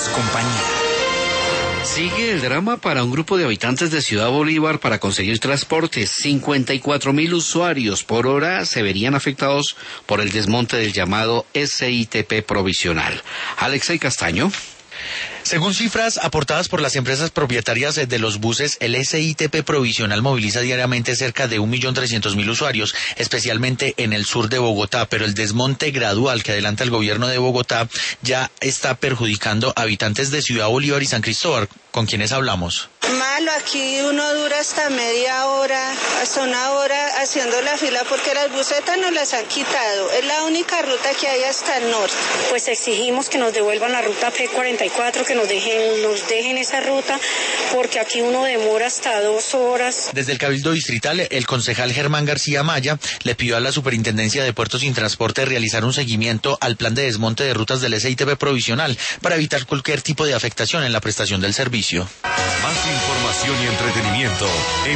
hacemos compañía. Sigue el drama para un grupo de habitantes de Ciudad Bolívar para conseguir transporte. 54.000 usuarios por hora se verían afectados por el desmonte del llamado SITP provisional. Alexei Castaño. Según cifras aportadas por las empresas propietarias de los buses, el SITP provisional moviliza diariamente cerca de 1.300.000 usuarios, especialmente en el sur de Bogotá, pero el desmonte gradual que adelanta el gobierno de Bogotá ya está perjudicando a habitantes de Ciudad Bolívar y San Cristóbal, con quienes hablamos. Malo, aquí uno dura hasta media hora, hasta una hora haciendo la fila porque las busetas nos las han quitado. Es la única ruta que hay hasta el norte. Pues exigimos que nos devuelvan la ruta P44, que nos dejen esa ruta, porque aquí uno demora hasta 2 horas. Desde el Cabildo Distrital, el concejal Germán García Maya le pidió a la Superintendencia de Puertos y Transporte realizar un seguimiento al plan de desmonte de rutas del SITP provisional para evitar cualquier tipo de afectación en la prestación del servicio. Más información y entretenimiento en